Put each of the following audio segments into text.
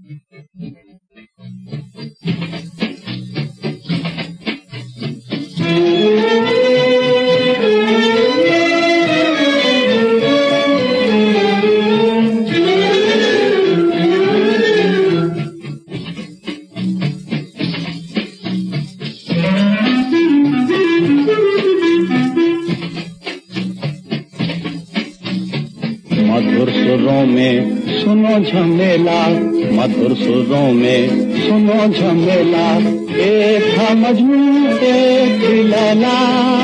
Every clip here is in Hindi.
मधुर सुरों में सुनो झमेला, मधुर सुरों में सुनो झमेला, एक था मजनू एक थी लैला।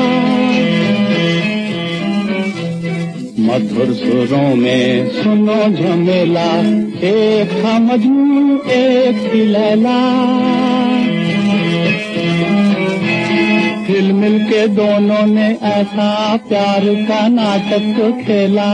मधुर सुरों में सुनो झमेला, एक था मजनू एक थी लैला। हिल मिल के दोनों ने ऐसा प्यार का नाटक खेला।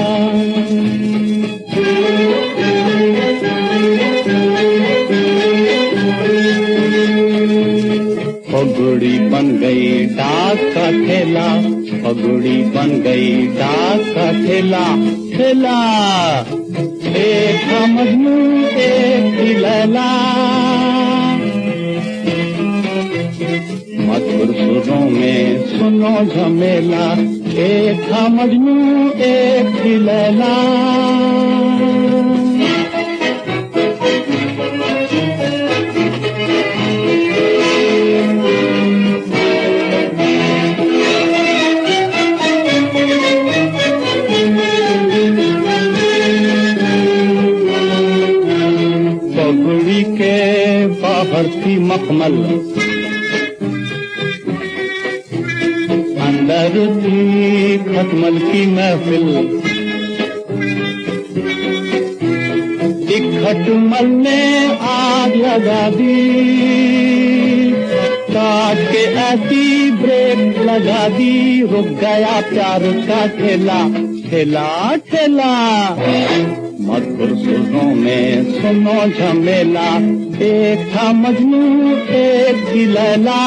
पगड़ी बन गई डाक का ठेला, पगड़ी बन गई डाक का ठेला। ठेला एक था मजनू एक थी लैला। मधुर सुरों में सुनो झमेला, एक था मजनू एक थी लैला। पगड़ी के बाहर थी मखमल, अंदर थी खटमल की महफिल। एक खटमल ने आग लगा दी, काट के ऐसी ब्रेक लगा दी। रुक गया प्यार का ठेला, ठेला ठेला। मधुर सुरों में सुनो झमेला, एक था मजनू एक थी लैला।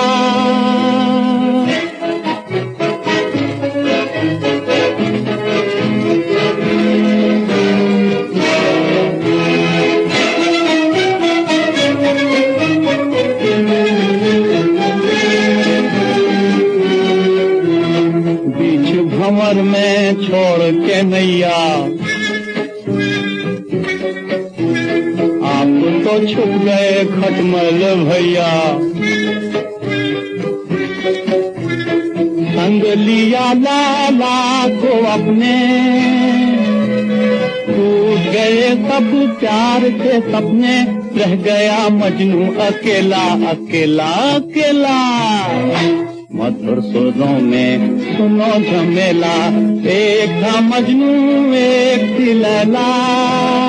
बीच भंवर में छोड़ के नैया, आप तो छुप गए खटमल भैया। संग लिया लाला को अपने, टूट गए सब प्यार के सपने। रह गया मजनू अकेला अकेला अकेला। मधुर सुरों में सुनो झमेला, एक था मजनू एक थी लैला।